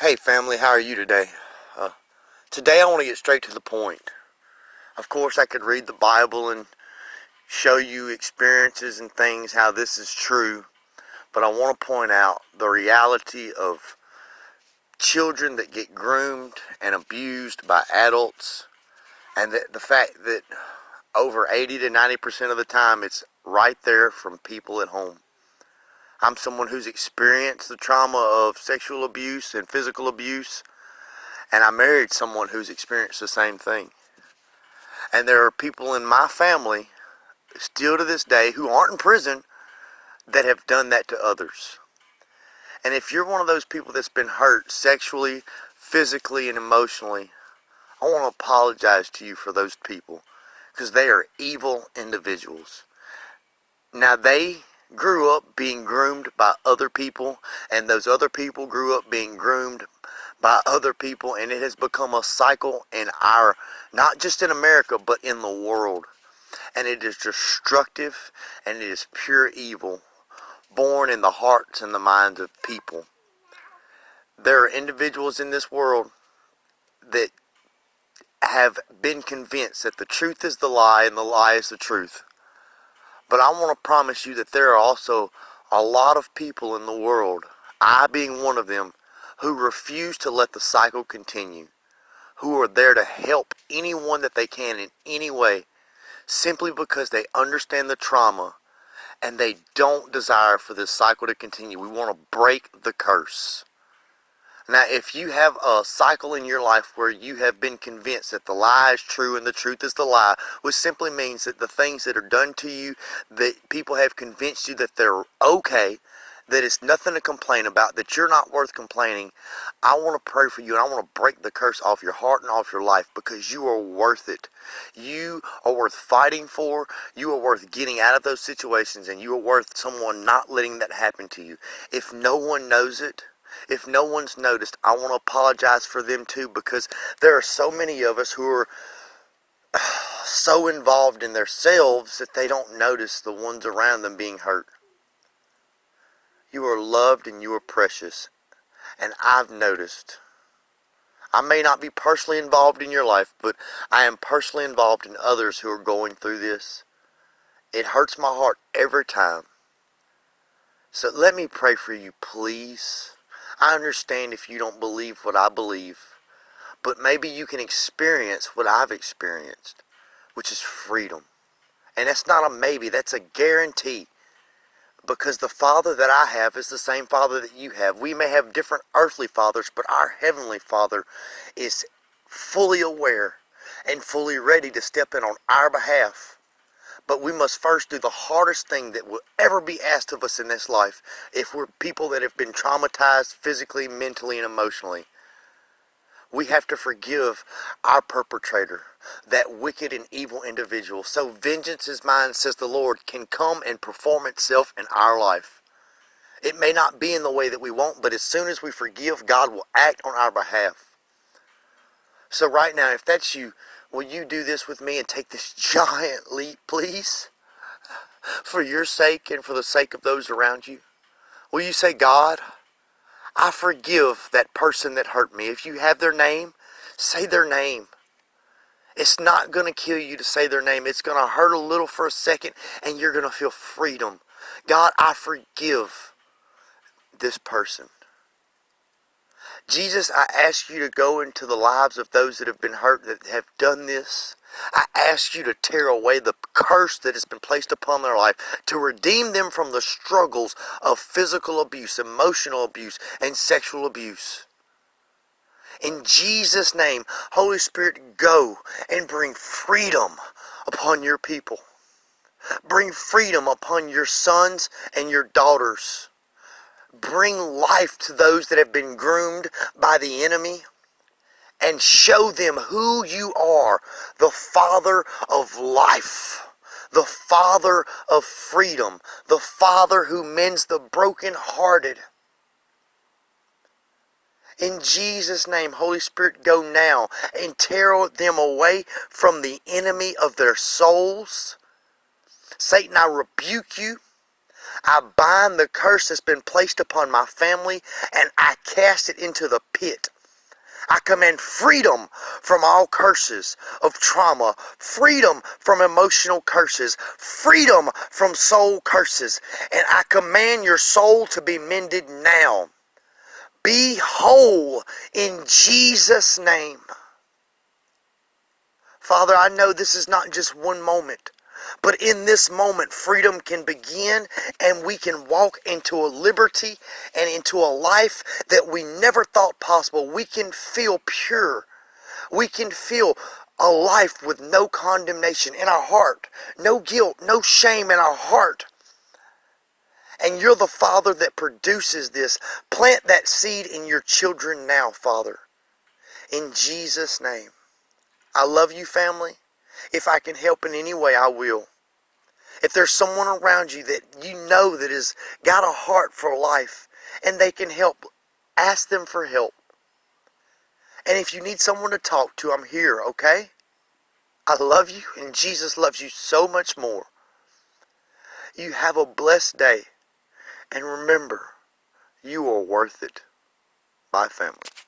Hey family, how are you today? Today I want to get straight to the point. Of course I could read the Bible and show you experiences and things how this is true, but I want to point out the reality of children that get groomed and abused by adults, and the fact that over 80 to 90% of the time it's right there from people at home. I'm someone who's experienced the trauma of sexual abuse and physical abuse, and I married someone who's experienced the same thing. And there are people in my family, still to this day, who aren't in prison, that have done that to others. And if you're one of those people that's been hurt sexually, physically, and emotionally, I want to apologize to you for those people, because they are evil individuals. Now, they grew up being groomed by other people, and those other people grew up being groomed by other people, and it has become a cycle in our, not just in America, but in the world. And it is destructive, and it is pure evil, born in the hearts and the minds of people. There are individuals in this world that have been convinced that the truth is the lie and the lie is the truth. But I want to promise you that there are also a lot of people in the world, I being one of them, who refuse to let the cycle continue, who are there to help anyone that they can in any way, simply because they understand the trauma and they don't desire for this cycle to continue. We want to break the curse. Now, if you have a cycle in your life where you have been convinced that the lie is true and the truth is the lie, which simply means that the things that are done to you, that people have convinced you that they're okay, that it's nothing to complain about, that you're not worth complaining, I want to pray for you, and I want to break the curse off your heart and off your life, because you are worth it. You are worth fighting for. You are worth getting out of those situations, and you are worth someone not letting that happen to you. If no one knows it, if no one's noticed, I want to apologize for them too, because there are so many of us who are so involved in themselves that they don't notice the ones around them being hurt. You are loved and you are precious, and I've noticed. I may not be personally involved in your life, but I am personally involved in others who are going through this. It hurts my heart every time. So let me pray for you, please. I understand if you don't believe what I believe, but maybe you can experience what I've experienced, which is freedom. And that's not a maybe, that's a guarantee. Because the Father that I have is the same Father that you have. We may have different earthly fathers, but our Heavenly Father is fully aware and fully ready to step in on our behalf. But we must first do the hardest thing that will ever be asked of us in this life, if we're people that have been traumatized physically, mentally, and emotionally. We have to forgive our perpetrator, that wicked and evil individual, so vengeance is mine, says the Lord, can come and perform itself in our life. It may not be in the way that we want, but as soon as we forgive, God will act on our behalf. So right now, if that's you, will you do this with me and take this giant leap, please? For your sake and for the sake of those around you. Will you say, God, I forgive that person that hurt me. If you have their name, say their name. It's not going to kill you to say their name. It's going to hurt a little for a second, and you're going to feel freedom. God, I forgive this person. Jesus, I ask you to go into the lives of those that have been hurt, that have done this. I ask you to tear away the curse that has been placed upon their life, to redeem them from the struggles of physical abuse, emotional abuse, and sexual abuse. In Jesus' name, Holy Spirit, go and bring freedom upon your people. Bring freedom upon your sons and your daughters. Bring life to those that have been groomed by the enemy, and show them who you are, the Father of life, the Father of freedom, the Father who mends the brokenhearted. In Jesus' name, Holy Spirit, go now and tear them away from the enemy of their souls. Satan, I rebuke you. I bind the curse that's been placed upon my family and I cast it into the pit. I command freedom from all curses of trauma, freedom from emotional curses, freedom from soul curses, and I command your soul to be mended now. Be whole in Jesus' name. Father, I know this is not just one moment, but in this moment, freedom can begin and we can walk into a liberty and into a life that we never thought possible. We can feel pure. We can feel a life with no condemnation in our heart, no guilt, no shame in our heart. And you're the Father that produces this. Plant that seed in your children now, Father. In Jesus' name. I love you, family. If I can help in any way, I will. If there's someone around you that you know that has got a heart for life and they can help, ask them for help. And if you need someone to talk to, I'm here, okay? I love you and Jesus loves you so much more. You have a blessed day. And remember, you are worth it. Bye, family.